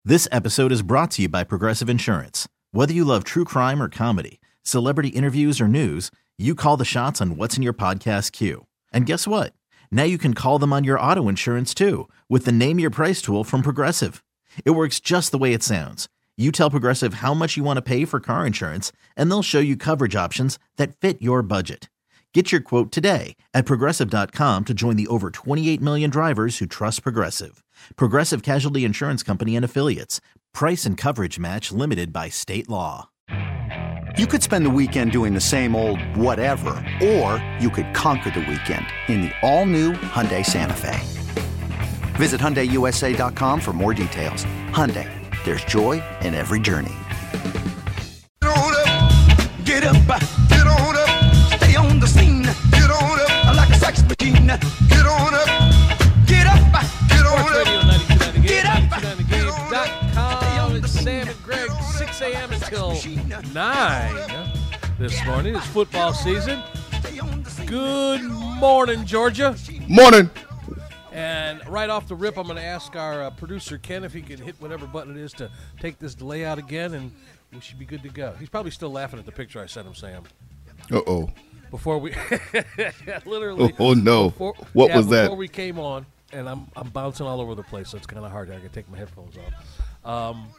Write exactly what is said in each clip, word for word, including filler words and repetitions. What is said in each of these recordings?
This episode is brought to you by Progressive Insurance. Whether you love true crime or comedy, celebrity interviews or news, you call the shots on what's in your podcast queue. And guess what? Now you can call them on your auto insurance too with the Name Your Price tool from Progressive. It works just the way it sounds. You tell Progressive how much you want to pay for car insurance, and they'll show you coverage options that fit your budget. Get your quote today at Progressive dot com to join the over twenty-eight million drivers who trust Progressive. Progressive Casualty Insurance Company and Affiliates. Price and coverage match limited by state law. You could spend the weekend doing the same old whatever, or you could conquer the weekend in the all-new Hyundai Santa Fe. Visit Hyundai U S A dot com for more details. Hyundai, there's joy in every journey. Get on up, get up, get on up, stay on the scene. Get on up, like a sex machine. Get on up, get up, get on up, get up, get on up. It's Sam and Greg, six a.m. until nine this morning. It's football season. Good morning, Georgia. Morning. And right off the rip, I'm going to ask our uh, producer, Ken, if he can hit whatever button it is to take this delay out again, and we should be good to go. He's probably still laughing at the picture I sent him, Sam. Uh-oh. Before we literally. Oh, oh no. Before, what yeah, was that? Before we came on, and I'm I'm bouncing all over the place, so it's kind of hard. I can take my headphones off. Um,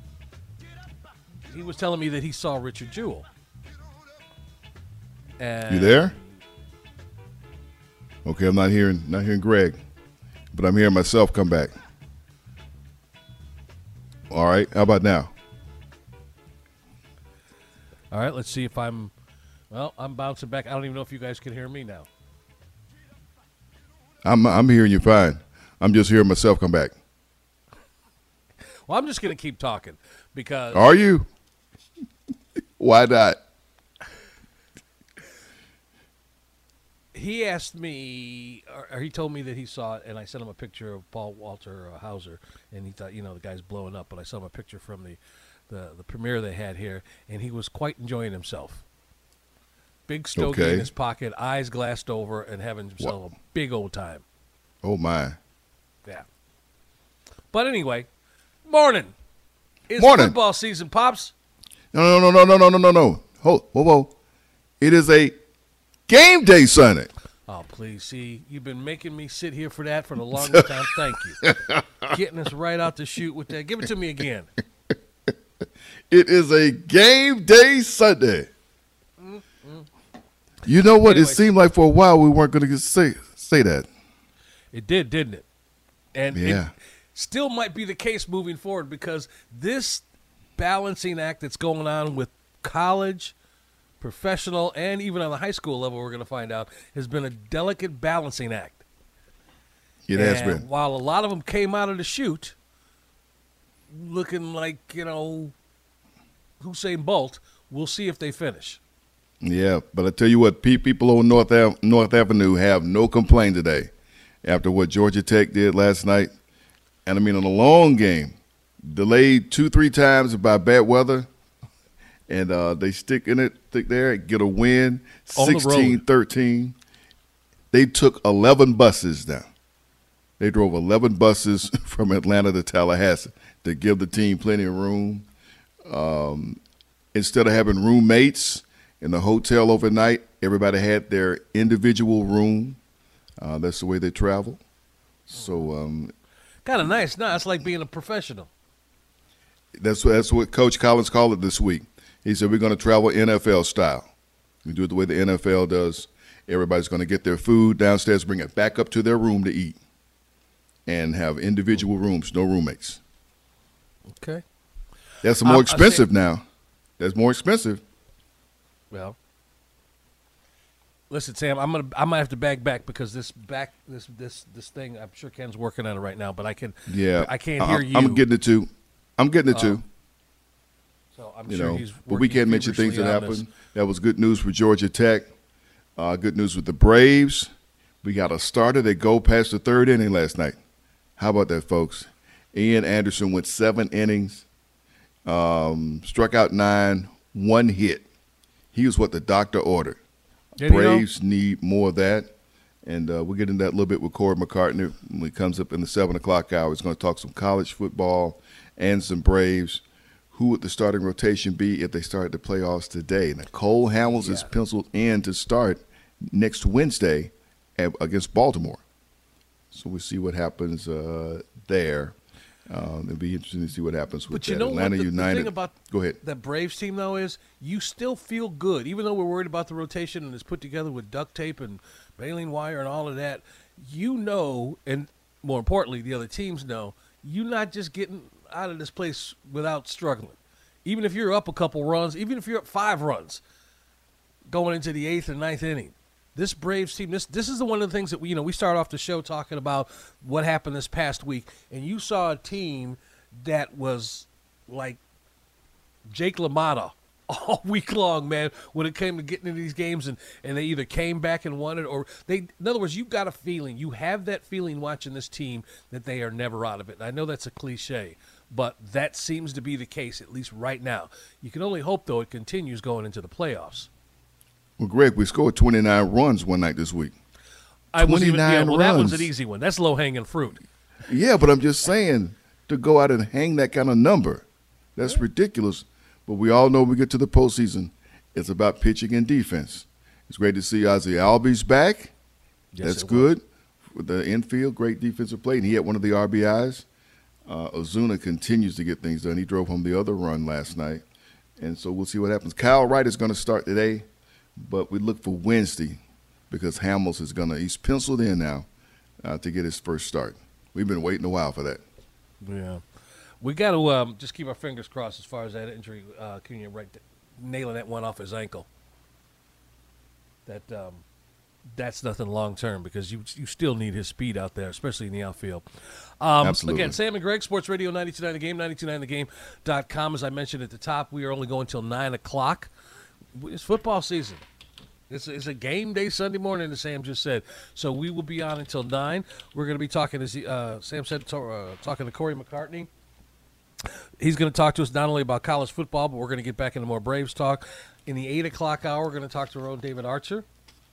he was telling me that he saw Richard Jewell. And you there? Okay, I'm not hearing not hearing Greg, but I'm hearing myself come back. All right, how about now? All right, let's see if I'm. Well, I'm bouncing back. I don't even know if you guys can hear me now. I'm I'm hearing you fine. I'm just hearing myself come back. Well, I'm just going to keep talking because. Are you? Why not? He asked me, or he told me that he saw it, and I sent him a picture of Paul Walter uh, Hauser, and he thought, you know, the guy's blowing up, but I sent him a picture from the, the, the premiere they had here, and he was quite enjoying himself. Big stogie okay. in his pocket, eyes glassed over, and having himself what? a big old time. Oh, my. Yeah. But anyway, morning. It's morning. Football season, Pops. No, no, no, no, no, no, no, no. Hold, whoa, whoa. It is a game day Sunday. Oh, please. See, you've been making me sit here for that for the longest time. Thank you. Getting us right out to shoot with that. Give it to me again. It is a game day Sunday. Mm-hmm. You know what? Anyway, it seemed like for a while we weren't going to say say that. It did, didn't it? And yeah. It still might be the case moving forward because this balancing act that's going on with college, professional, and even on the high school level, we're going to find out, has been a delicate balancing act. It and has been. While a lot of them came out of the chute looking like, you know, Usain Bolt, we'll see if they finish. Yeah, but I tell you what, people on North Ave- North Avenue have no complaint today after what Georgia Tech did last night. And I mean, in a long game, delayed two, three times by bad weather, and uh, they stick in it, stick there, get a win, sixteen thirteen. They took eleven buses down. They drove eleven buses from Atlanta to Tallahassee to give the team plenty of room. Um, instead of having roommates in the hotel overnight, everybody had their individual room. Uh, that's the way they travel. So um, kind of nice. No, it's like being a professional. That's that's what Coach Collins called it this week. He said we're going to travel N F L style. We do it the way the N F L does. Everybody's going to get their food downstairs, bring it back up to their room to eat, and have individual rooms, no roommates. Okay. That's more um, expensive say, now. That's more expensive. Well, listen, Sam, I'm gonna I might have to bag back because this back this this this thing. I'm sure Ken's working on it right now, but I can. Yeah, I can't hear I, you. I'm getting it too. I'm getting it too. Um, so I'm you sure know, he's. But we can't mention things that happened. happened. That was good news for Georgia Tech. Uh, good news with the Braves. We got a starter that go past the third inning last night. How about that, folks? Ian Anderson went seven innings, um, struck out nine, one hit. He was what the doctor ordered. Did Braves need more of that. And uh, we'll get into that a little bit with Corey McCartney when he comes up in the seven o'clock hour. He's going to talk some college football and some Braves. Who would the starting rotation be if they started the playoffs today? Now, Cole Hamels Yeah. is penciled in to start next Wednesday at, against Baltimore. So we'll see what happens uh, there. Um, it'll be interesting to see what happens with But you that. know Atlanta what the, United. the thing about Go ahead. that Braves team, though, is you still feel good. Even though we're worried about the rotation and it's put together with duct tape and baling wire and all of that, you know, and more importantly, the other teams know, you're not just getting out of this place without struggling. Even if you're up a couple runs, even if you're up five runs going into the eighth or ninth inning, this Braves team, this this is the one of the things that we, you know, we start off the show talking about what happened this past week, and you saw a team that was like Jake LaMotta all week long, man, when it came to getting into these games, and, and they either came back and won it, or they, in other words, you got a feeling, you have that feeling watching this team that they are never out of it. And I know that's a cliche, but that seems to be the case, at least right now. You can only hope, though, it continues going into the playoffs. Well, Greg, we scored twenty-nine runs one night this week. I was even, yeah, twenty-nine well, that was runs. an easy one. That's low-hanging fruit. Yeah, but I'm just saying, to go out and hang that kind of number, that's ridiculous. But we all know when we get to the postseason, it's about pitching and defense. It's great to see Ozzie Albies back. Yes, That's it good. With the infield, great defensive play, and he had one of the R B Is. Uh, Ozuna continues to get things done. He drove home the other run last night, and so we'll see what happens. Kyle Wright is going to start today, but we look for Wednesday because Hamels is going to – he's penciled in now uh, to get his first start. We've been waiting a while for that. Yeah. We got to um, just keep our fingers crossed as far as that injury. Uh, Cunha right th- nailing that one off his ankle. That um, that's nothing long term because you you still need his speed out there, especially in the outfield. Um, Absolutely. Again, Sam and Greg, Sports Radio ninety-two point nine The Game, ninety-two point nine the game dot com. As I mentioned at the top, we are only going till nine o'clock. It's football season. It's, it's a game day Sunday morning, as Sam just said. So we will be on until nine. We're going to be talking, as he, uh, Sam said, to, uh, talking to Corey McCartney. He's going to talk to us not only about college football, but we're going to get back into more Braves talk. In the eight o'clock hour, we're going to talk to our own David Archer.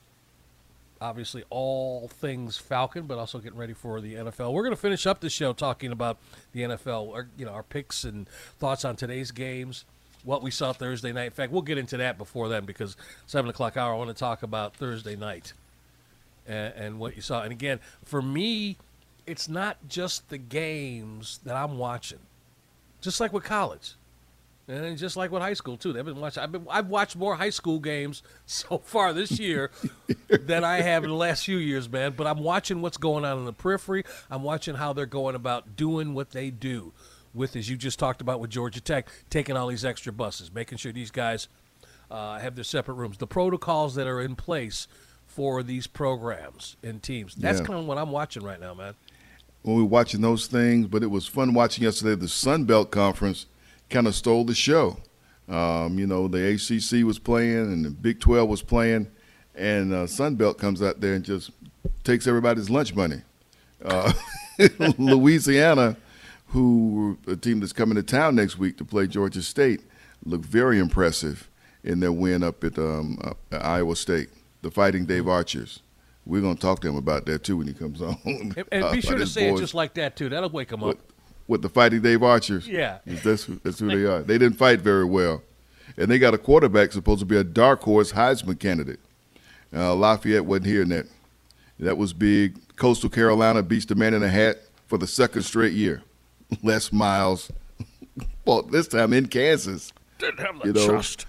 Obviously, all things Falcon, but also getting ready for the N F L. We're going to finish up the show talking about the N F L, our, you know, our picks and thoughts on today's games, what we saw Thursday night. In fact, we'll get into that before then because seven o'clock hour, I want to talk about Thursday night and, and what you saw. And again, for me, it's not just the games that I'm watching. Just like with college, and just like with high school too. They've been watching. I've been. I've watched more high school games so far this year than I have in the last few years, man. But I'm watching what's going on in the periphery. I'm watching how they're going about doing what they do. With, as you just talked about with Georgia Tech, taking all these extra buses, making sure these guys uh, have their separate rooms, the protocols that are in place for these programs and teams. That's Yeah. kind of what I'm watching right now, man. When we were watching those things, but it was fun watching yesterday. The Sun Belt Conference kind of stole the show. Um, you know, the A C C was playing and the Big twelve was playing, and uh, Sun Belt comes out there and just takes everybody's lunch money. Uh, Louisiana, who a team that's coming to town next week to play Georgia State, looked very impressive in their win up at, um, uh, at Iowa State, the Fighting Dave Archers. We're going to talk to him about that, too, when he comes on. And, and Uh, be sure about to his say boys. it just like that, too. That'll wake them up. With, with the Fighting Dave Archers. Yeah. That's, who- that's who they are. They didn't fight very well. And they got a quarterback supposed to be a dark horse Heisman candidate. Uh, Lafayette wasn't hearing that. That was big. Coastal Carolina beats the man in a hat for the second straight year. Les Miles. Well, this time in Kansas. Didn't have the You know. trust.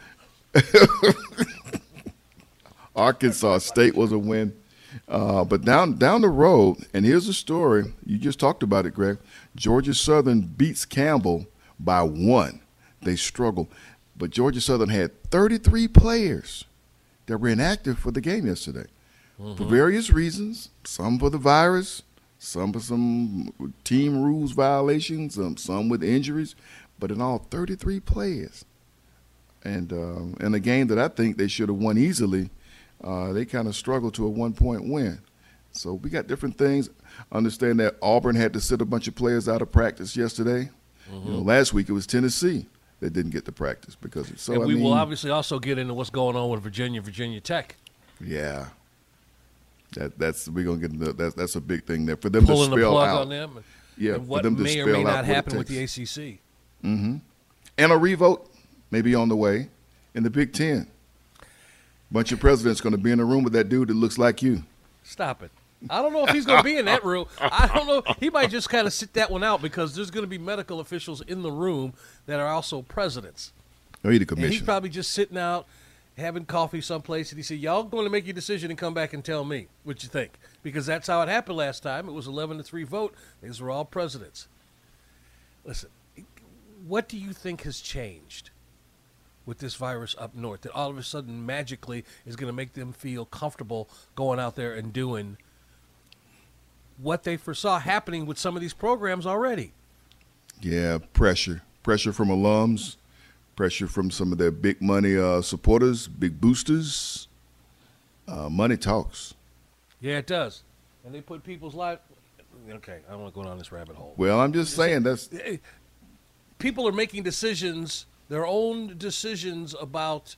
Arkansas State was a win. Uh, but down down the road, and here's a story. You just talked about it, Greg. Georgia Southern beats Campbell by one. They struggled. But Georgia Southern had thirty-three players that were inactive for the game yesterday for various reasons. Some for the virus, some for some team rules violations, um, some with injuries. But in all, thirty-three players. And um, in a game that I think they should have won easily, uh, they kind of struggled to a one-point win. So we got different things. Understand that Auburn had to sit a bunch of players out of practice yesterday. Mm-hmm. You know, last week it was Tennessee that didn't get the practice because of so. and I we mean, will obviously also get into what's going on with Virginia, Virginia Tech. yeah, that that's we're gonna get into that's that's a big thing there for them Pulling to the spell plug out. on them. Yeah, and for what them to may or spell may out not what it happen with the takes. A C C. Mm-hmm. And a revote may be on the way in the Big Ten. Bunch of presidents going to be in a room with that dude that looks like you. Stop it. I don't know if he's going to be in that room. I don't know. He might just kind of sit that one out because there's going to be medical officials in the room that are also presidents. Oh, he's the And commissioner. he's probably just sitting out having coffee someplace, and he said, y'all going to make your decision and come back and tell me what you think. Because that's how it happened last time. It was eleven to three vote. These were all presidents. Listen, what do you think has changed with this virus up north that all of a sudden magically is going to make them feel comfortable going out there and doing what they foresaw happening with some of these programs already? Yeah, pressure. Pressure from alums, pressure from some of their big money uh, supporters, big boosters. Uh, money talks. Yeah, it does. And they put people's lives. Okay, I don't want to go down this rabbit hole. Well, I'm just saying that's People are making decisions, their own decisions about.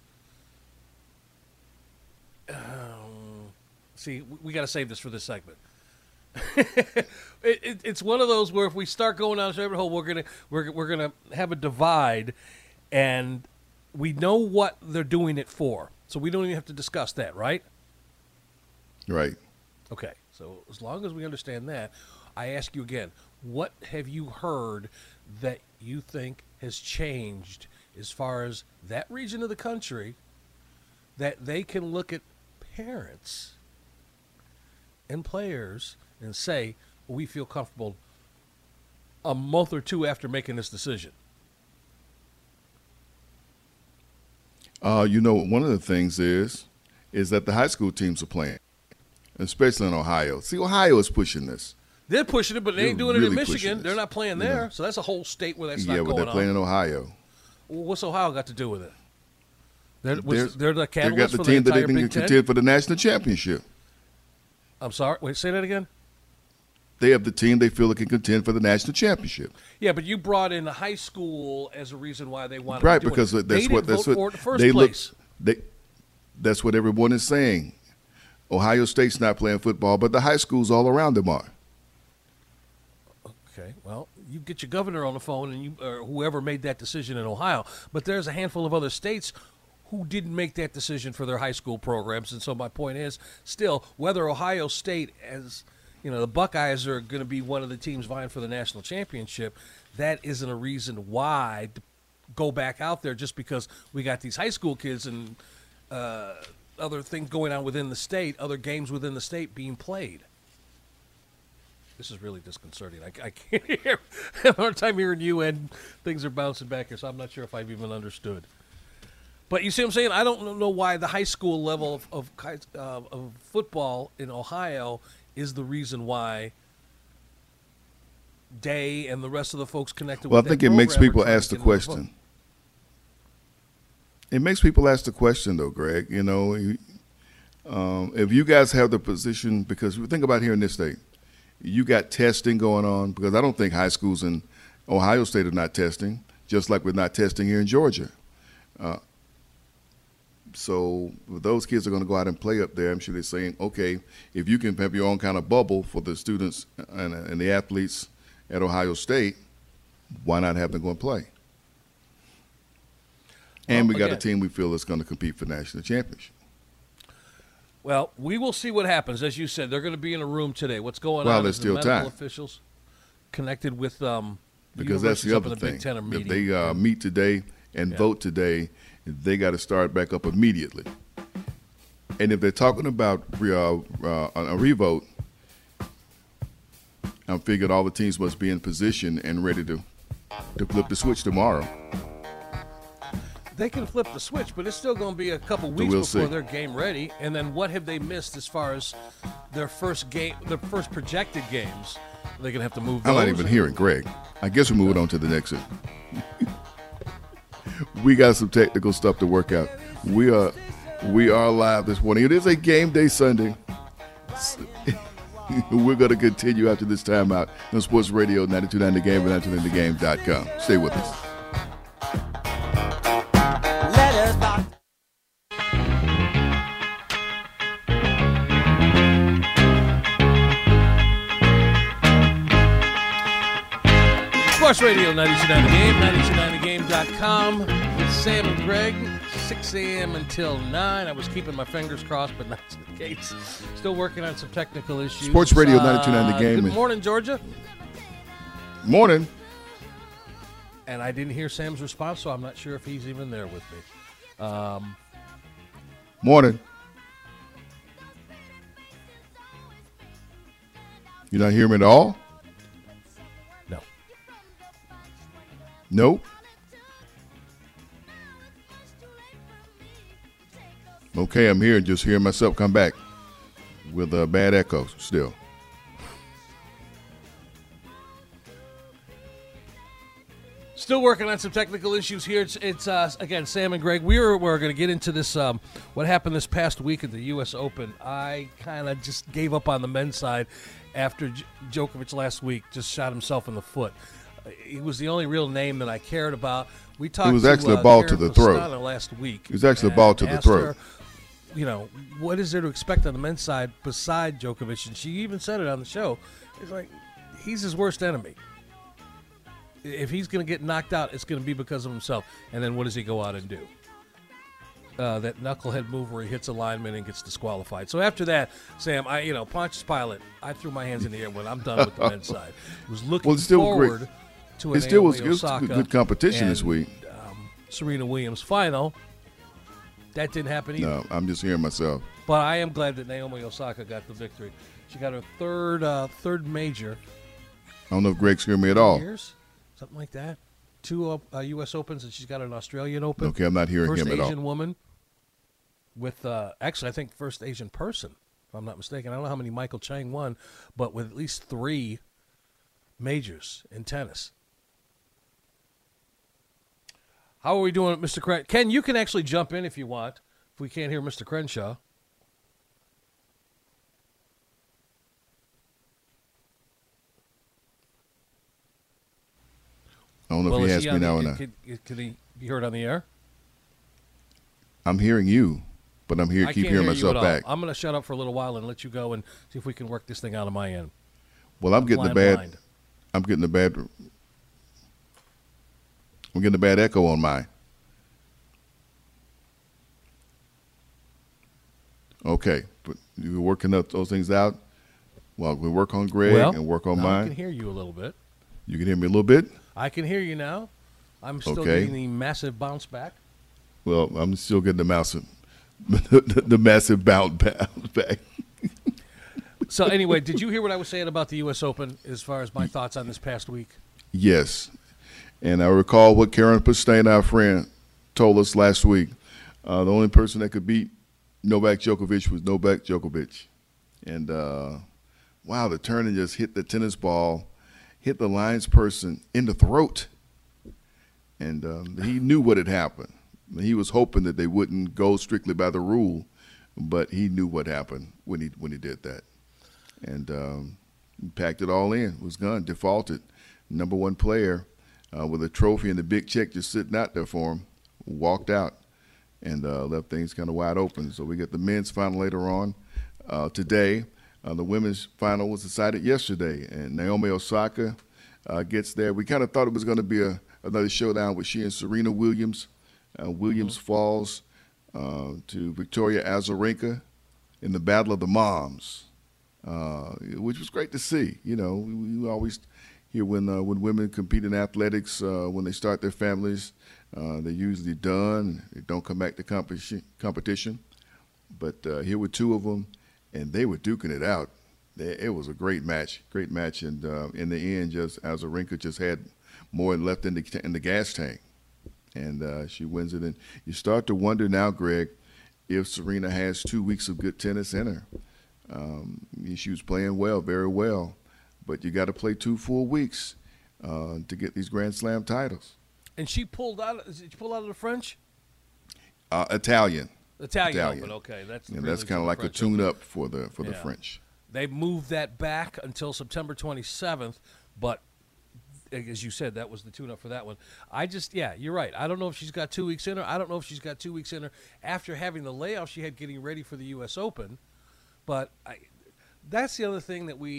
Um, see, we got to save this for this segment. it, it, it's one of those where if we start going down this rabbit hole, we're gonna we're we're gonna have a divide, and we know what they're doing it for, so we don't even have to discuss that, right? right. Okay, so as long as we understand that, I ask you again, what have you heard that you think has changed as far as that region of the country that they can look at parents and players and say, well, we feel comfortable a month or two after making this decision? Uh, you know, one of the things is, is that the high school teams are playing, especially in Ohio. See, Ohio is pushing this. They're pushing it, but they They're ain't doing it in really pushing Michigan. this. They're not playing You there, know. so that's a whole state where that's yeah, not but going they're playing on. in Ohio. Well, what's Ohio got to do with it? They're, They're, what's- they're the they got catalyst the for team the that they entire can Big Ten? contend for the national championship. I'm sorry. Wait, say that again. They have the team they feel that can contend for the national championship. Yeah, but you brought in the high school as a reason why they wanted Right, to do because it. that's they what didn't that's vote what for it in the first they place. look. They that's what everyone is saying. Ohio State's not playing football, but the high schools all around them are. Okay, well, you get your governor on the phone and you or whoever made that decision in Ohio, but there's a handful of other states who didn't make that decision for their high school programs. And so my point is, still, whether Ohio State, as you know, the Buckeyes are going to be one of the teams vying for the national championship, that isn't a reason why to go back out there just because we got these high school kids and uh, other things going on within the state, other games within the state being played. This is really disconcerting. I, I can't hear. I have a hard time hearing you, and things are bouncing back here, so I'm not sure if I've even understood. But you see what I'm saying? I don't know why the high school level of of, uh, of football in Ohio is the reason why Day and the rest of the folks connected Well, I with think that it makes program are people trying ask to the get in vote. question. It makes people ask the question, though, Greg. You know, you- um, if you guys have the position, because we think about here in this state, you got testing going on, because I don't think high schools in Ohio State are not testing, just like we're not testing here in Georgia. Uh, so those kids are going to go out and play up there. I'm sure they're saying, okay, if you can have your own kind of bubble for the students and, and the athletes at Ohio State, why not have them go and play? And Well, we got a again- team we feel is going to compete for national championship. Well, we will see what happens. As you said, they're going to be in a room today. What's going Well, on there's is still the medical time. officials connected with um, the Because that's the universities up other in the Big thing. Ten are If meeting. they uh, meet today and Yeah. vote today, they got to start back up immediately. And if they're talking about re- uh, uh, a revote, I figured all the teams must be in position and ready to to flip the switch tomorrow. They can flip the switch, but it's still going to be a couple weeks we'll before see. they're game ready. And then what have they missed as far as their first game, their first projected games? They're going to have to move. I'm not those. even hearing Greg. I guess we're moving on to the next one. We got some technical stuff to work out. We are we are live this morning. It is a game day Sunday. We're going to continue after this timeout on Sports Radio ninety-two point nine The Game and ninety-two point nine the game dot com. Stay with us. Sports Radio ninety-two point nine The Game, ninety-two point nine the game dot com with Sam and Greg, six a.m. until nine. I was keeping my fingers crossed, but not the case. Still working on some technical issues. Sports Radio ninety-two point nine The Game. Good morning, Georgia. Morning. And I didn't hear Sam's response, so I'm not sure if he's even there with me. Um, Morning. You not hear me at all? no. Nope. Okay, I'm here. Just hearing myself come back with a bad echo still. Still working on some technical issues here. It's, it's uh, again, Sam and Greg. We were, we're going to get into this, um, what happened this past week at the U S Open. I kind of just gave up on the men's side after J- Djokovic last week just shot himself in the foot. Uh, he was the only real name that I cared about. We talked It was to, actually a uh, ball Karen to the throat. Pastana last week. It was actually a and ball to the asked throat. her, you know, what is there to expect on the men's side beside Djokovic? And she even said it on the show. It's like, he's his worst enemy. If he's going to get knocked out, it's going to be because of himself. And then what does he go out and do? Uh, that knucklehead move where he hits a lineman and gets disqualified. So after that, Sam, I you know, Pontius Pilate, I threw my hands in the air when I'm done with the men's side. I was looking Well, it's still forward great. to a It still was, Naomi it was Osaka good competition this and, week. Um, Serena Williams final. That didn't happen either. No, I'm just hearing myself. But I am glad that Naomi Osaka got the victory. She got her third uh, third major. I don't know if Greg's hearing me at all. Years, something like that. Two uh, U S Opens, and she's got an Australian Open. Okay, I'm not hearing first him at all. Asian woman with, uh, actually, I think first Asian person, if I'm not mistaken. I don't know how many Michael Chang won, but with at least three majors in tennis. How are we doing, Mister Crenshaw? Ken, you can actually jump in if you want, if we can't hear Mister Crenshaw. I don't know Well, if he is has he me on now the, or not. Can, can, can he be heard on the air? I'm hearing you, but I'm here I keep can't hearing hear you myself at all. back. I'm going to shut up for a little while and let you go and see if we can work this thing out on my end. Well, I'm getting the Flying bad. blind. I'm getting the bad. I'm getting the bad echo on mine. Okay, but you're working up those things out. Well, we work on Greg Well, and work on now mine. I can hear you a little bit. You can hear me a little bit. I can hear you now. I'm still Okay. getting the massive bounce back. Well, I'm still getting the massive, the, the massive bounce back. So anyway, did you hear what I was saying about the U S Open as far as my thoughts on this past week? Yes, and I recall what Karen Pastana, our friend, told us last week. Uh, the only person that could beat Novak Djokovic was Novak Djokovic, and uh, wow, the turn and just hit the tennis ball, hit the lines person in the throat, and um, he knew what had happened. He was hoping that they wouldn't go strictly by the rule, but he knew what happened when he when he did that, and um, he packed it all in. Was gone, defaulted, number one player uh, with a trophy and the big check just sitting out there for him, walked out, and uh, left things kind of wide open. So we get the men's final later on uh, today. Uh, the women's final was decided yesterday, and Naomi Osaka uh, gets there. We kind of thought it was going to be a, another showdown with she and Serena Williams. Uh, Williams mm-hmm. falls uh, to Victoria Azarenka in the Battle of the Moms, uh, which was great to see. You know, we, we always hear when uh, when women compete in athletics, uh, when they start their families, uh, they're usually done. They don't come back to competition. competition. But uh, here were two of them, and they were duking it out. They, it was a great match, great match, and uh, in the end, just Azarenka just had more left in the in the gas tank. And uh, she wins it. And you start to wonder now, Greg, if Serena has two weeks of good tennis in her. Um, she was playing well, very well. But you got to play two full weeks uh, to get these Grand Slam titles. And she pulled out. Did she pull out of the French? Uh, Italian. Italian, Italian. Open. Okay, that's And really that's kind of the like a French tune-up for the for the Yeah. French. They moved that back until September twenty-seventh, but as you said, that was the tune-up for that one. I just, yeah, you're right. I don't know if she's got two weeks in her. I don't know if she's got two weeks in her after having the layoff she had getting ready for the U S Open. But I, that's the other thing that we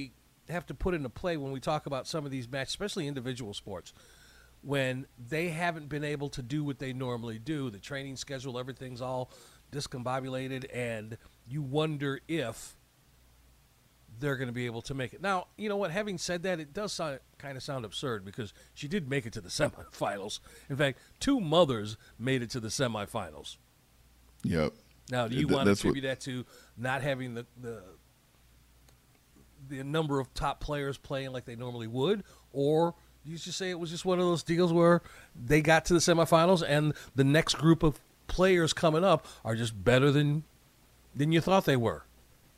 have to put into play when we talk about some of these matches, especially individual sports, when they haven't been able to do what they normally do. The training schedule, everything's all discombobulated, and you wonder if they're going to be able to make it. Now, you know what? Having said that, it does sound, kind of sound absurd because she did make it to the semifinals. In fact, two mothers made it to the semifinals. Yep. Now, do you Th- want to that's what- attribute that to not having the, the the number of top players playing like they normally would, or do you just say it was just one of those deals where they got to the semifinals and the next group of players coming up are just better than than you thought they were?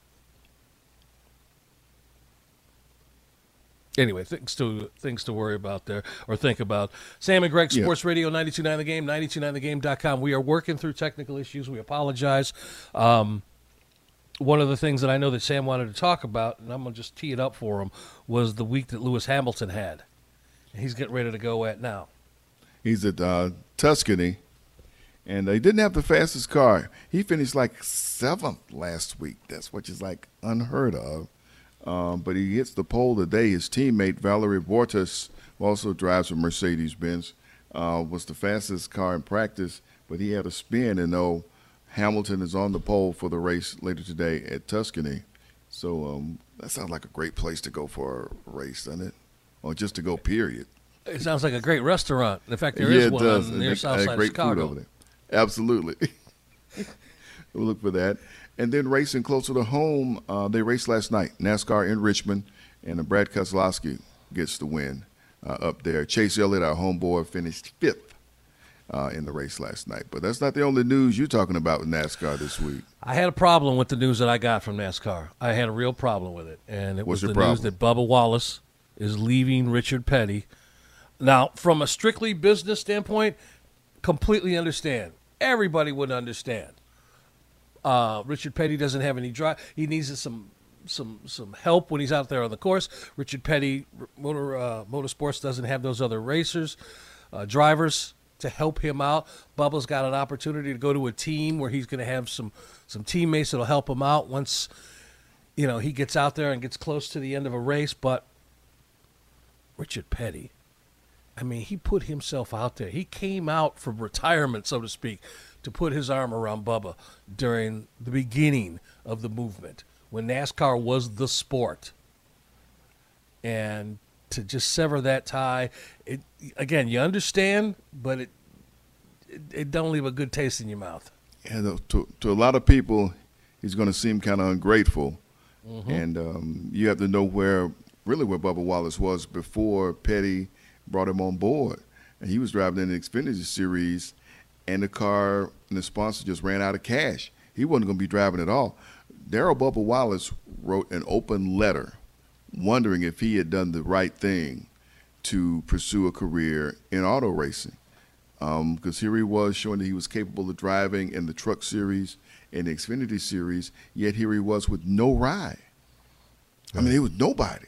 Anyway, things to things to worry about there or think about. Sam and Greg, Yeah. Sports Radio ninety-two point nine The Game, ninety-two point nine the game dot com. We are working through technical issues. We apologize. Um, one of the things that I know that Sam wanted to talk about, and I'm going to just tee it up for him, was the week that Lewis Hamilton had. And he's getting ready to go at now. He's at uh, Tuscany, and they didn't have the fastest car. He finished like seventh last week. That's which is like unheard of. Um, but he hits the pole today. His teammate, Valerie Bottas, who also drives a Mercedes-Benz, uh, was the fastest car in practice, but he had a spin, and though Hamilton is on the pole for the race later today at Tuscany. So um, that sounds like a great place to go for a race, doesn't it? Or just to go, period. It sounds like a great restaurant. In fact, there is yeah, it one does. on And near they- south they side of great food Chicago. over there. Absolutely. We'll look for that. And then racing closer to home, uh, they raced last night, NASCAR in Richmond, and Brad Keselowski gets the win uh, up there. Chase Elliott, our homeboy, finished fifth uh, in the race last night. But that's not the only news you're talking about with NASCAR this week. I had a problem with the news that I got from NASCAR. I had a real problem with it, and it What's was your the problem? news that Bubba Wallace is leaving Richard Petty. Now, from a strictly business standpoint, completely understand. Everybody would understand. Uh, Richard Petty doesn't have any drive. He needs some some some help when he's out there on the course. Richard Petty Motor uh, Motorsports doesn't have those other racers, uh, drivers to help him out. Bubba's got an opportunity to go to a team where he's going to have some some teammates that'll help him out once you know he gets out there and gets close to the end of a race. But Richard Petty, I mean, he put himself out there. He came out from retirement, so to speak, to put his arm around Bubba during the beginning of the movement when NASCAR was the sport. And to just sever that tie, it again, you understand, but it it, it don't leave a good taste in your mouth. And to, to a lot of people, he's going to seem kind of ungrateful. Mm-hmm. And um, you have to know where, really where Bubba Wallace was before Petty brought him on board. And he was driving in the Xfinity Series, and the car and the sponsor just ran out of cash. He wasn't going to be driving at all. Darrell Bubba Wallace wrote an open letter wondering if he had done the right thing to pursue a career in auto racing. Because um, here he was showing that he was capable of driving in the Truck Series and the Xfinity Series, yet here he was with no ride. I mean, he was nobody.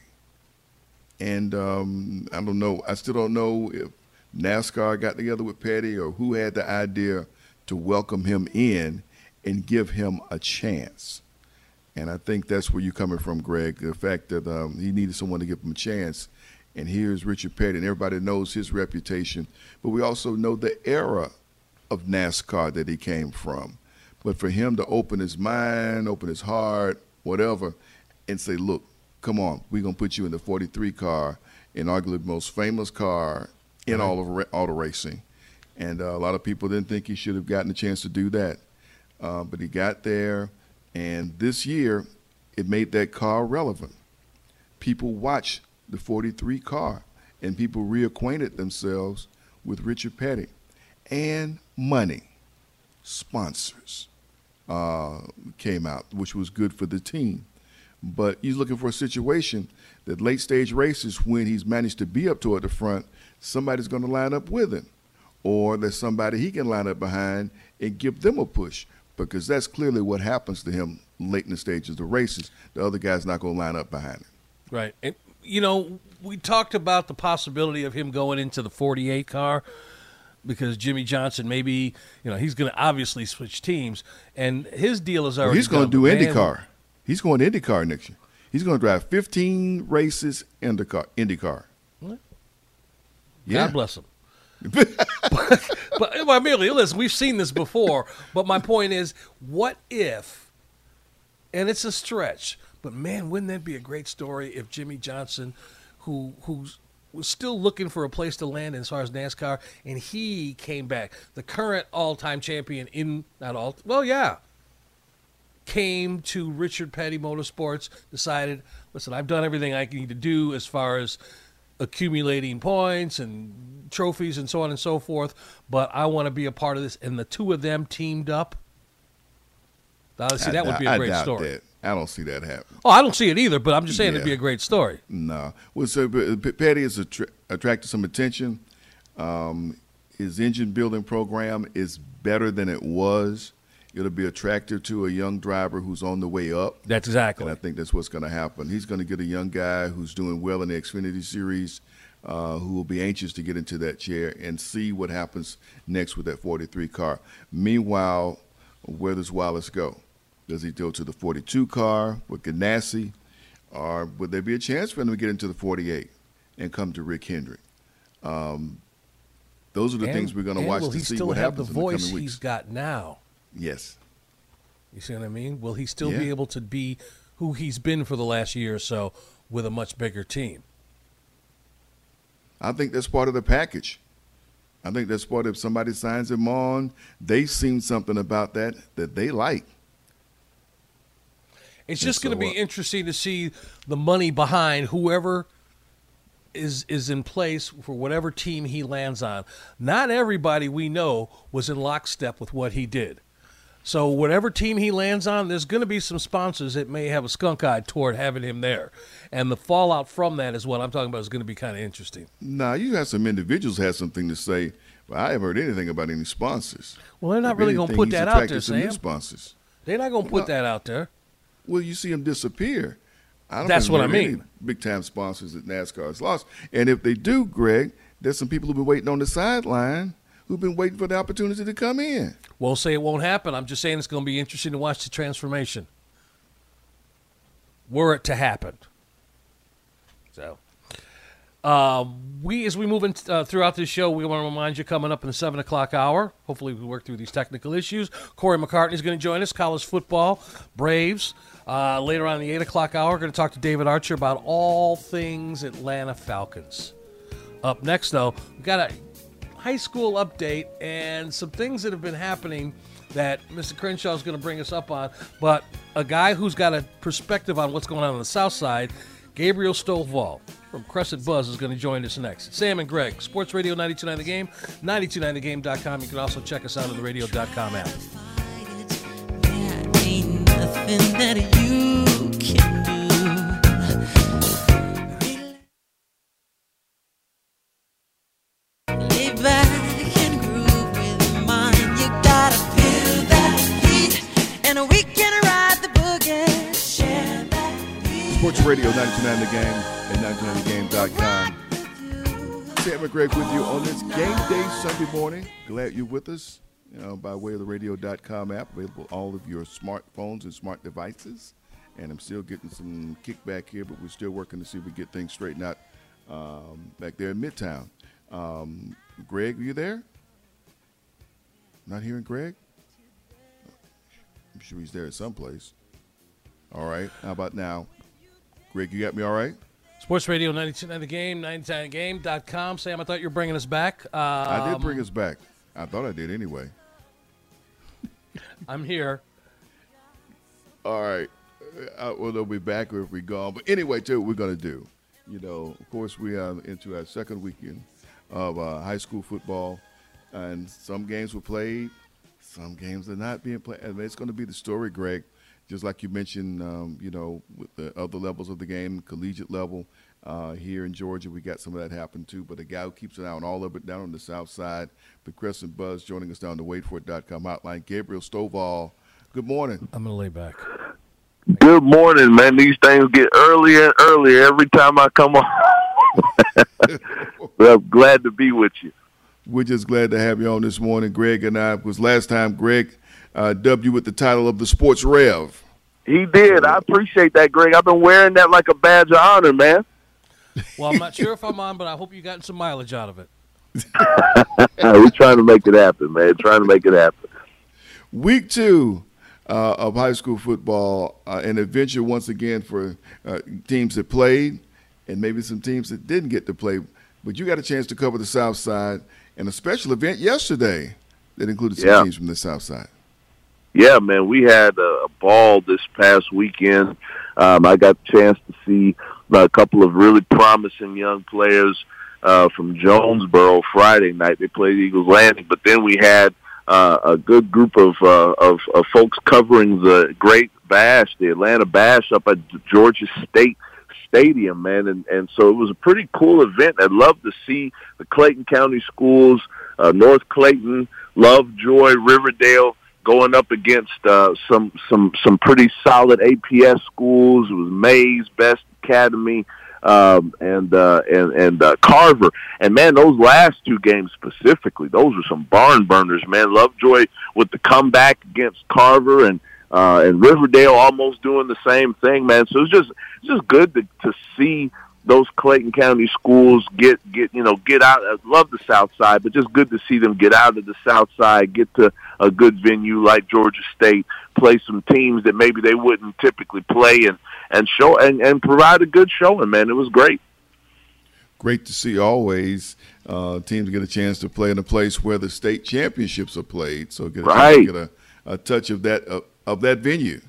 And um, I don't know. I still don't know if NASCAR got together with Petty or who had the idea to welcome him in and give him a chance. And I think that's where you're coming from, Greg, the fact that um, he needed someone to give him a chance. And here's Richard Petty, and everybody knows his reputation. But we also know the era of NASCAR that he came from. But for him to open his mind, open his heart, whatever, and say, look, come on, we're going to put you in the forty-three car, in arguably the most famous car in Right. all of ra- auto racing. And uh, a lot of people didn't think he should have gotten a chance to do that. Uh, but he got there, and this year it made that car relevant. People watched the forty-three car, and people reacquainted themselves with Richard Petty. And money, sponsors uh, came out, which was good for the team. But he's looking for a situation that late-stage races, when he's managed to be up toward the front, somebody's going to line up with him. Or there's somebody he can line up behind and give them a push, because that's clearly what happens to him late in the stages of the races. The other guy's not going to line up behind him. Right. And, you know, we talked about the possibility of him going into the forty-eight car because Jimmy Johnson maybe, you know, he's going to obviously switch teams. And his deal is already Well, he's going to done, do but man, IndyCar. He's going to IndyCar next year. He's going to drive fifteen races in the car, IndyCar. What? Yeah. God bless him. but, but I mean, listen, we've seen this before. But my point is, what if, and it's a stretch, but man, wouldn't that be a great story if Jimmy Johnson, who who's was still looking for a place to land as far as NASCAR, and he came back, the current all-time champion in, not all, well, yeah, came to Richard Petty Motorsports, decided, listen, I've done everything I need to do as far as accumulating points and trophies and so on and so forth, but I want to be a part of this. And the two of them teamed up. Now, see, that would be a I great doubt story. That. I don't see that happening. Oh, I don't see it either, but I'm just saying Yeah. it'd be a great story. No. Well, so P- Petty has attra- attracted some attention. Um, his engine building program is better than it was. It'll be attractive to a young driver who's on the way up. That's exactly. And I think that's what's going to happen. He's going to get a young guy who's doing well in the Xfinity Series, uh, who will be anxious to get into that chair and see what happens next with that forty-three car. Meanwhile, where does Wallace go? Does he go to the forty-two car with Ganassi, or would there be a chance for him to get into the forty-eight and come to Rick Hendrick? Um, those are the And- things we're going to and watch will to he see still what have happens the in the voice coming weeks. he's got now? Yes. You see what I mean? Will he still Yeah. be able to be who he's been for the last year or so with a much bigger team? I think that's part of the package. I think that's part of, if somebody signs him on, they've seen something about that that they like. It's And just going to so, be uh, interesting to see the money behind whoever is is in place for whatever team he lands on. Not everybody we know was in lockstep with what he did. So whatever team he lands on, there's going to be some sponsors that may have a skunk eye toward having him there. And the fallout from that is what I'm talking about is going to be kind of interesting. Now, you have some individuals have something to say. Well, I haven't heard anything about any sponsors. Well, they're not If really going to anything, put he's that out there, attracted some new Sam. sponsors. They're not going to put Well, that out there. Well, you see them disappear. I don't That's think what I there are any mean. big-time sponsors that NASCAR has lost. And if they do, Greg, there's some people who've been waiting on the sideline who've been waiting for the opportunity to come in. We'll say it won't happen. I'm just saying it's going to be interesting to watch the transformation. Were it to happen. So, um, we as we move in, uh, throughout this show, we want to remind you coming up in the seven o'clock hour. Hopefully, we work through these technical issues. Corey McCartney is going to join us. College football, Braves. Uh, later on in the eight o'clock hour, we're going to talk to David Archer about all things Atlanta Falcons. Up next, though, we got a high school update and some things that have been happening that Mister Crenshaw is going to bring us up on. But a guy who's got a perspective on what's going on on the south side, Gabriel Stovall from Crescent Buzz, is going to join us next. Sam and Greg, Sports Radio ninety-two point nine The Game, ninety-two point nine the game dot com. You can also check us out on the radio dot com app. There ain't nothing that you can do. Lay back and groove with mine. You gotta feel that heat, and we can ride the boogie. Share that beat. Sports Radio ninety-two point nine The Game and ninety-two point nine the game dot com. Sam and Greg with you on this game day Sunday morning. Glad you're with us, you know, by way of the radio dot com app, available on all of your smartphones and smart devices. And I'm still getting some kickback here, but we're still working to see if we get things straightened out um, back there in Midtown. Um, Greg, are you there? Not hearing Greg? I'm sure he's there at some place. All right. How about now? Greg, you got me all right? Sports Radio ninety-two point nine The Game, ninety-two point nine the game dot com. Sam, I thought you were bringing us back. Um, I did bring us back. I thought I did anyway. I'm here. All right. Uh, well, they'll be back or if we're gone. But anyway, tell you what we're going to do. You know, of course, we are into our second weekend of uh, high school football. And some games were played. Some games are not being played. And it's going to be the story, Greg. Just like you mentioned, um, you know, with the other levels of the game, collegiate level, uh, here in Georgia, we got some of that happen too. But the guy who keeps an eye on all of it down on the south side, the Crescent Buzz, joining us down the wait for it dot com hotline, Gabriel Stovall. Good morning. I'm going to lay back. Good morning, man. These things get earlier and earlier every time I come on. But I'm glad to be with you. We're just glad to have you on this morning, Greg and I, because last time Greg uh, dubbed you with the title of the Sports Rev. He did. I appreciate that, Greg. I've been wearing that like a badge of honor, man. Well, I'm not sure if I'm on, but I hope you got some mileage out of it. We're trying to make it happen, man. Trying to make it happen. Week two uh, of high school football, uh, an adventure once again for uh, teams that played and maybe some teams that didn't get to play. But you got a chance to cover the South Side and a special event yesterday that included some Yeah. teams from the South Side. Yeah, man, we had a ball this past weekend. Um, I got a chance to see a couple of really promising young players uh, from Jonesboro Friday night. They played Eagles Landing, but then we had uh, a good group of, uh, of of folks covering the Great Bash, the Atlanta Bash, up at Georgia State Stadium, man, and and so it was a pretty cool event. I'd love to see the Clayton County schools, uh, North Clayton, Lovejoy, Riverdale, going up against uh, some some some pretty solid A P S schools. It was Mays, Best Academy, um, and uh, and and uh, Carver. And man, those last two games specifically, those were some barn burners, man. Lovejoy with the comeback against Carver, and uh, and Riverdale almost doing the same thing, man. So it's just it's just good to to see those Clayton County schools get, get you know, get out. I love the South Side, but just good to see them get out of the South Side, get to a good venue like Georgia State, play some teams that maybe they wouldn't typically play, and, and show and, and provide a good showing, man. It was great. Great to see always uh, teams get a chance to play in a place where the state championships are played. So get a, Right. chance to get a, a touch of that uh, of that venue.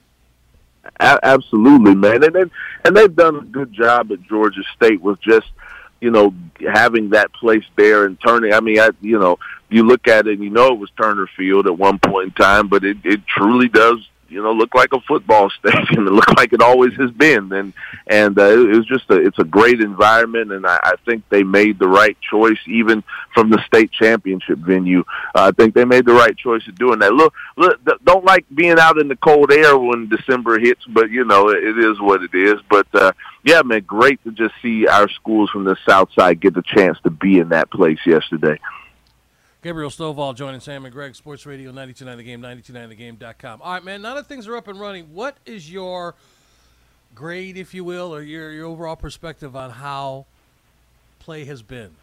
A- absolutely, man. And, and and they've done a good job at Georgia State with just, you know, having that place there and turning. I mean, I, you know, you look at it and you know it was Turner Field at one point in time, but it, it truly does, you know, look like a football stadium. It looked like it always has been. And and uh, it was just a, it's a great environment, and I, I think they made the right choice, even from the state championship venue. Uh, I think they made the right choice of doing that. Look, look, don't like being out in the cold air when December hits, but, you know, it, it is what it is. But, uh, yeah, man, great to just see our schools from the South Side get the chance to be in that place yesterday. Gabriel Stovall joining Sam and Greg, Sports Radio ninety-two point nine The Game, ninety-two point nine the game dot com. All right, man, now that things are up and running, what is your grade, if you will, or your, your overall perspective on how play has been?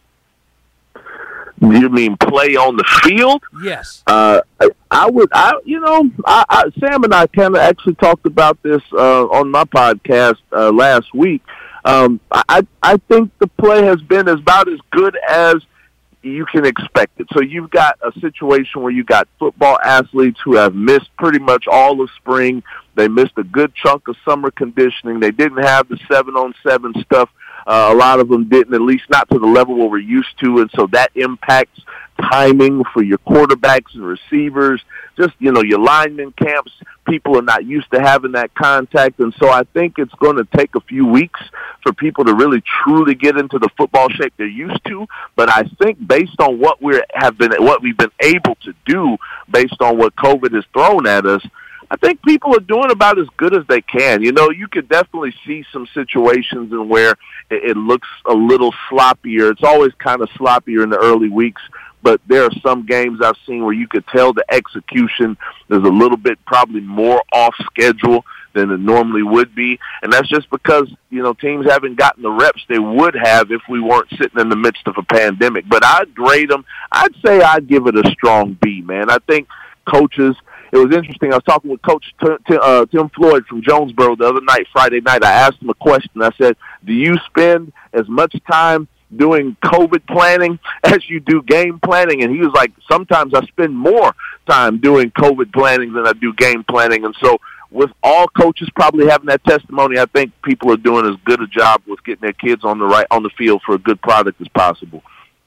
You mean play on the field? Yes. Uh, I, I would, I you know, I, I, Sam and I kind of actually talked about this uh, on my podcast uh, last week. Um, I, I think the play has been about as good as you can expect it. So you've got a situation where you got football athletes who have missed pretty much all of spring. They missed a good chunk of summer conditioning. They didn't have the seven-on-seven stuff. Uh, a lot of them didn't, at least not to the level where we're used to, and so that impacts timing for your quarterbacks and receivers. Just, you know, your lineman camps, people are not used to having that contact, and so I think it's going to take a few weeks for people to really truly get into the football shape they're used to. But I think based on what we have been, what we've been able to do, based on what COVID has thrown at us, I think people are doing about as good as they can. You know, you could definitely see some situations in where it, it looks a little sloppier. It's always kind of sloppier in the early weeks, but there are some games I've seen where you could tell the execution is a little bit probably more off schedule than it normally would be. And that's just because, you know, teams haven't gotten the reps they would have if we weren't sitting in the midst of a pandemic. But I'd grade them. I'd say I'd give it a strong B, man. I think coaches, it was interesting. I was talking with Coach T- T- uh, Tim Floyd from Jonesboro the other night, Friday night. I asked him a question. I said, do you spend as much time doing COVID planning as you do game planning? And he was like, sometimes I spend more time doing COVID planning than I do game planning. And so with all coaches probably having that testimony, I think people are doing as good a job with getting their kids on the right on the field for a good product as possible.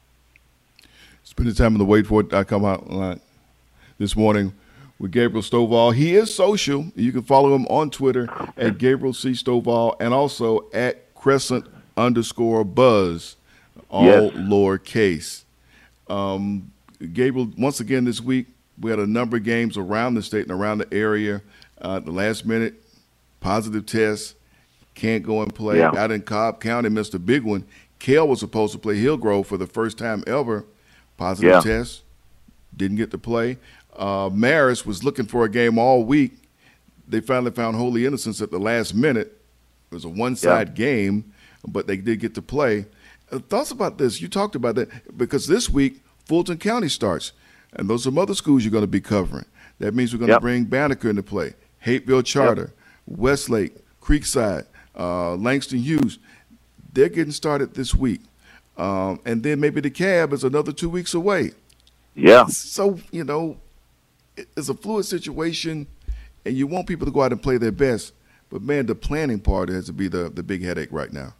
Spending time on the wait for it dot com hotline this morning with Gabriel Stovall. He is social. You can follow him on Twitter at Gabriel C. Stovall and also at Crescent underscore Buzz, all Yes. lowercase. Um, Gabriel, once again this week, we had a number of games around the state and around the area. Uh, the last minute, positive test, can't go and play. Yeah. Out in Cobb County, missed a big one. Cale was supposed to play Hillgrove for the first time ever. Positive Yeah. test, didn't get to play. Uh, Marist was looking for a game all week, they finally found holy innocence at the last minute. It was a one-side yeah. game, but they did get to play. Uh, thoughts about this? You talked about that because this week Fulton County starts, and those are some other schools you're going to be covering. That means we're going to yep. bring Banneker into play, Hateville Charter, yep. Westlake, Creekside, uh, Langston Hughes. They're getting started this week. Um, and then maybe the Cab is another two weeks away. Yeah. So, you know, it's a fluid situation, and you want people to go out and play their best. But, man, the planning part has to be the, the big headache right now.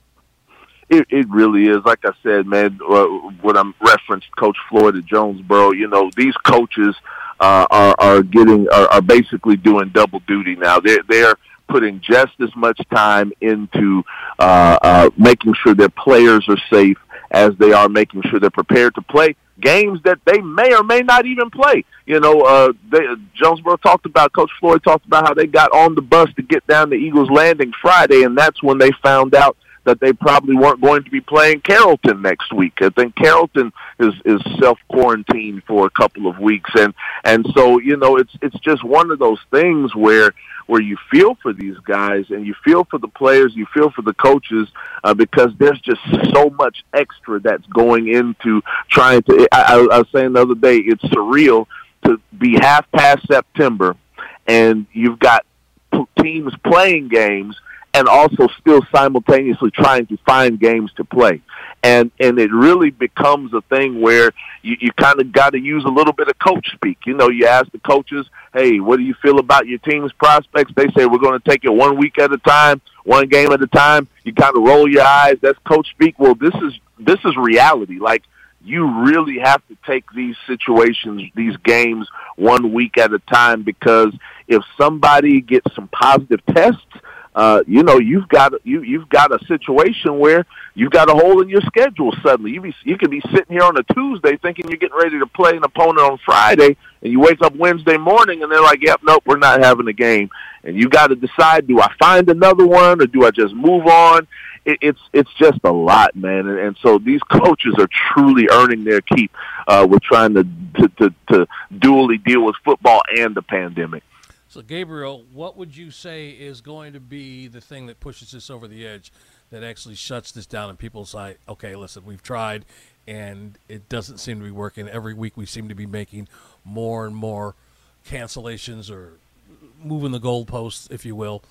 It, it really is. Like I said, man, uh, when I referenced Coach Floyd at Jonesboro, you know, these coaches uh, are, are getting are, are basically doing double duty now. They're, they're putting just as much time into uh, uh, making sure their players are safe as they are making sure they're prepared to play games that they may or may not even play. You know, uh, they, Jonesboro talked about, Coach Floyd talked about how they got on the bus to get down to Eagles Landing Friday, and that's when they found out that they probably weren't going to be playing Carrollton next week. I think Carrollton is, is self-quarantined for a couple of weeks. And, and so, you know, it's it's just one of those things where where you feel for these guys and you feel for the players, you feel for the coaches, uh, because there's just so much extra that's going into trying to – I, I was saying the other day, it's surreal to be half past September and you've got teams playing games and also still simultaneously trying to find games to play. And and it really becomes a thing where you, you kind of got to use a little bit of coach speak. You know, you ask the coaches, hey, what do you feel about your team's prospects? They say, we're going to take it one week at a time, one game at a time. You kind of roll your eyes. That's coach speak. Well, this is this is reality. Like, you really have to take these situations, these games, one week at a time, because if somebody gets some positive tests, Uh, you know, you've got you you've got a situation where you've got a hole in your schedule suddenly. You be you could be sitting here on a Tuesday thinking you're getting ready to play an opponent on Friday, and you wake up Wednesday morning and they're like, "Yep, nope, we're not having a game." And you got to decide: do I find another one or do I just move on? It, it's it's just a lot, man. And, and so these coaches are truly earning their keep uh, with trying to, to to to dually deal with football and the pandemic. So, Gabriel, what would you say is going to be the thing that pushes this over the edge, that actually shuts this down and people say, okay, listen, we've tried and it doesn't seem to be working. Every week we seem to be making more and more cancellations or moving the goalposts, if you will.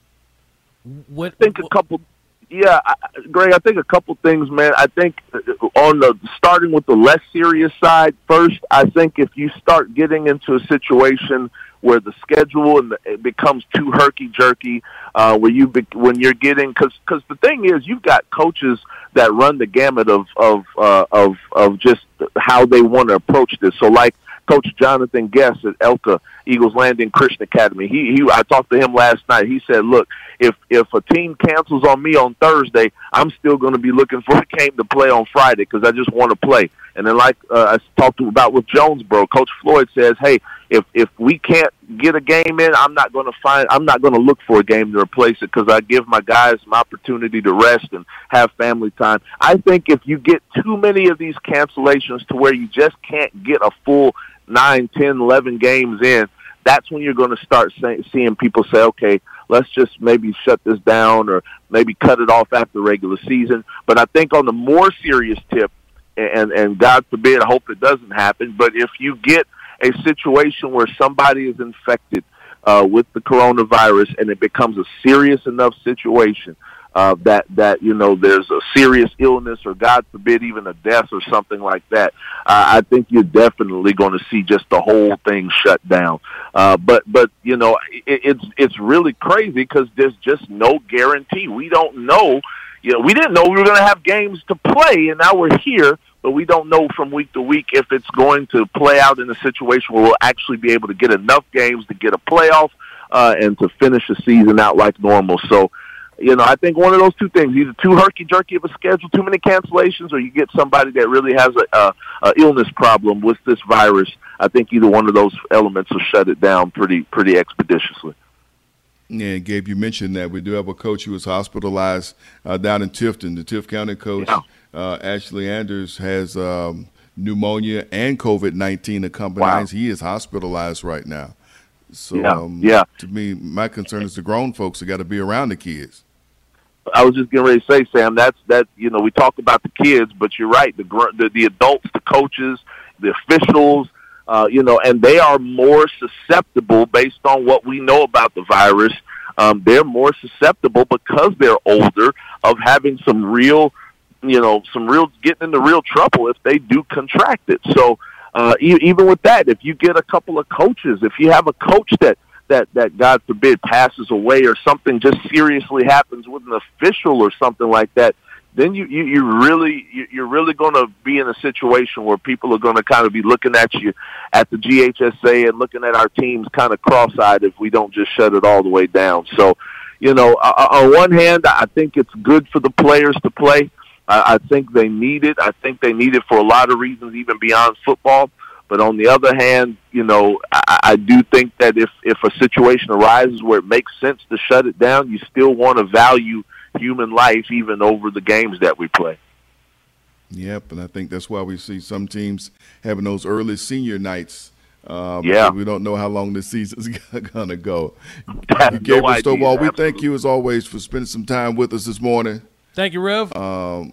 What, I think a couple – Yeah, I, Greg, I think a couple things, man. I think on the starting with the less serious side first, I think if you start getting into a situation – where the schedule and the, it becomes too herky-jerky, uh, where you be, when you're getting because because the thing is you've got coaches that run the gamut of of uh, of of just how they want to approach this. So like Coach Jonathan Guest at Elka Eagles Landing Christian Academy, he he I talked to him last night. He said, look, if if a team cancels on me on Thursday, I'm still going to be looking for a game to play on Friday because I just want to play. And then like uh, I talked about with Jonesboro, Coach Floyd says, hey, if if we can't get a game in, I'm not going to find I'm not going to look for a game to replace it because I give my guys an opportunity to rest and have family time. I think if you get too many of these cancellations to where you just can't get a full nine, ten, eleven games in, that's when you're going to start say, seeing people say, okay, let's just maybe shut this down or maybe cut it off after the regular season. But I think on the more serious tip, and, and God forbid, I hope it doesn't happen, but if you get a situation where somebody is infected uh, with the coronavirus and it becomes a serious enough situation uh, that, that, you know, there's a serious illness or, God forbid, even a death or something like that, uh, I think you're definitely going to see just the whole thing shut down. Uh, but, but you know, it, it's it's really crazy because there's just no guarantee. We don't know. You know, we didn't know we were going to have games to play, and now we're here. But we don't know from week to week if it's going to play out in a situation where we'll actually be able to get enough games to get a playoff uh, and to finish the season out like normal. So, you know, I think one of those two things, either too herky-jerky of a schedule, too many cancellations, or you get somebody that really has a, a, a illness problem with this virus. I think either one of those elements will shut it down pretty pretty expeditiously. Yeah, Gabe, you mentioned that we do have a coach who was hospitalized uh, down in Tifton, the Tiff County coach. Yeah. Uh, Ashley Anders has um, pneumonia and COVID nineteen accompanies. Wow. He is hospitalized right now. So, Yeah, um, yeah. to me, my concern is the grown folks that got to be around the kids. I was just getting ready to say, Sam, that's that. You know, we talk about the kids, but you're right. The gr- the, the adults, the coaches, the officials, uh, you know, and they are more susceptible based on what we know about the virus. Um, they're more susceptible because they're older of having some real, you know, some real getting into real trouble if they do contract it. So uh, e- even with that, if you get a couple of coaches, if you have a coach that that that God forbid passes away or something just seriously happens with an official or something like that, then you you, you really you, you're really going to be in a situation where people are going to kind of be looking at you at the G H S A and looking at our teams kind of cross-eyed if we don't just shut it all the way down. So, you know, on one hand, I think it's good for the players to play. I think they need it. I think they need it for a lot of reasons, even beyond football. But on the other hand, you know, I, I do think that if, if a situation arises where it makes sense to shut it down, you still want to value human life even over the games that we play. Yep, and I think that's why we see some teams having those early senior nights. Um, Yeah. We don't know how long this season's going to go. I have no Gabriel idea, Stovall, we thank absolutely. you as always for spending some time with us this morning. Thank you, Rev. Um,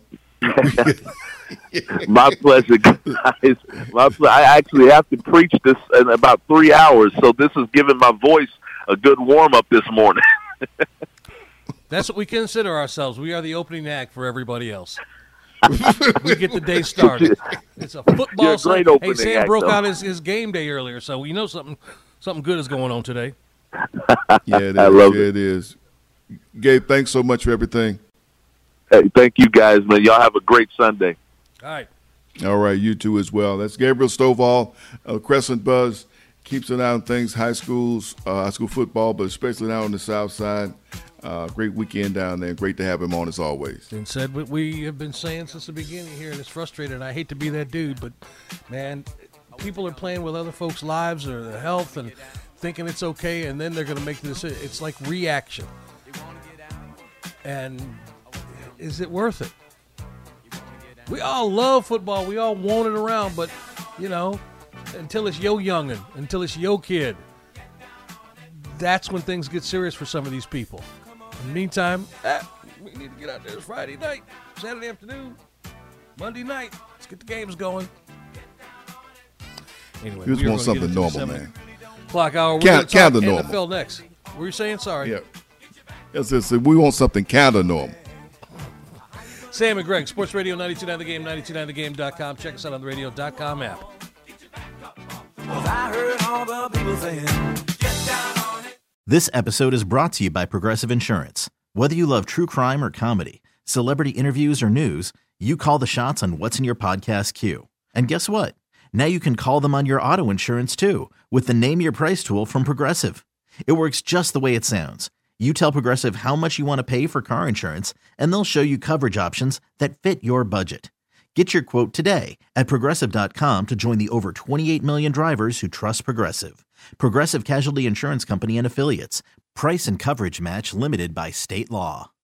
My pleasure, guys. My ple- I actually have to preach this in about three hours, so this is giving my voice a good warm-up this morning. That's what we consider ourselves. We are the opening act for everybody else. We get the day started. It's a football. You're a great Sunday. opening Hey, Sam act, broke though. out his, his game day earlier, so we know something something good is going on today. yeah, it is. I love yeah, it. it is. Gabe, thanks so much for everything. Hey, thank you, guys, man. Y'all have a great Sunday. All right. All right, you too as well. That's Gabriel Stovall, uh, Crescent Buzz. Keeps an eye on things, high schools, uh, high school football, but especially down on the south side. Uh, great weekend down there. Great to have him on as always. And said what we have been saying since the beginning here, and it's frustrating. I hate to be that dude, but, man, people are playing with other folks' lives or their health and thinking it's okay, and then they're going to make the decision. It's like reaction. And is it worth it? We all love football. We all want it around, but, you know, until it's yo youngin', until it's yo kid, that's when things get serious for some of these people. In the meantime, eh, we need to get out there. It's Friday night, Saturday afternoon, Monday night. Let's get the games going. Anyway, You just we are want gonna get something into the normal, seven man. O'clock hour. We're Count- going count to the talk N F normal. L next. What were you saying? Sorry. Yeah. Yes, yes, we want something kind of normal. Sam and Greg, Sports Radio ninety-two point nine The Game, ninety-two point nine the game dot com. Check us out on the radio dot com app. I heard all the people saying, get down on it. This episode is brought to you by Progressive Insurance. Whether you love true crime or comedy, celebrity interviews or news, you call the shots on what's in your podcast queue. And guess what? Now you can call them on your auto insurance too with the Name Your Price tool from Progressive. It works just the way it sounds. You tell Progressive how much you want to pay for car insurance, and they'll show you coverage options that fit your budget. Get your quote today at Progressive dot com to join the over twenty-eight million drivers who trust Progressive. Progressive Casualty Insurance Company and Affiliates. Price and coverage match limited by state law.